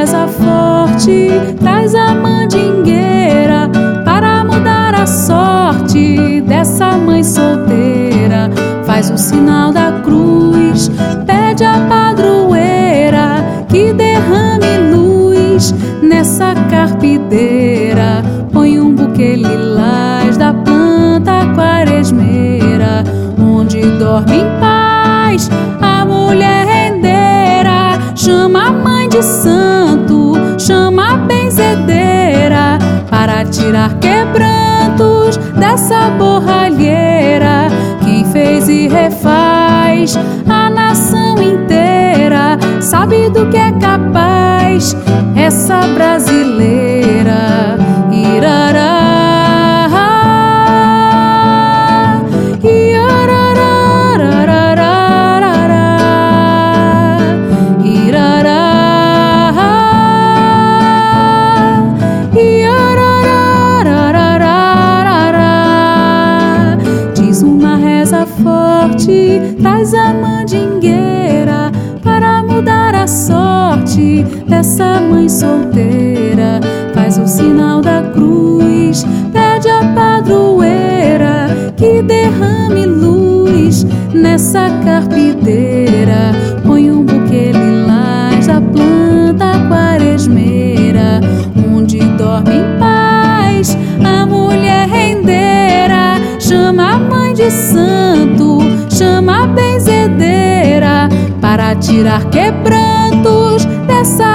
reza forte, traz a mandingueira para mudar a sorte dessa mãe solteira. Faz o sinal da cruz, pede a padroeira que derrame luz nessa carpideira. Põe um buquê lilás da planta quaresmeira, onde dorme em paz a mulher rendeira. Chama a mãe de santo, chama a benzedeira para tirar quebrantos dessa borralheira. Quem fez e refaz a nação inteira sabe do que é capaz essa brasileira. Irará, forte, traz a mandingueira para mudar a sorte dessa mãe solteira. Faz o sinal da cruz, pede a padroeira que derrame luz nessa carpideira. Põe um buquê lilás da planta quaresmeira, onde dorme em paz a mulher rendeira. Chama a mãe de santo, chama a benzedeira para tirar quebrantos dessa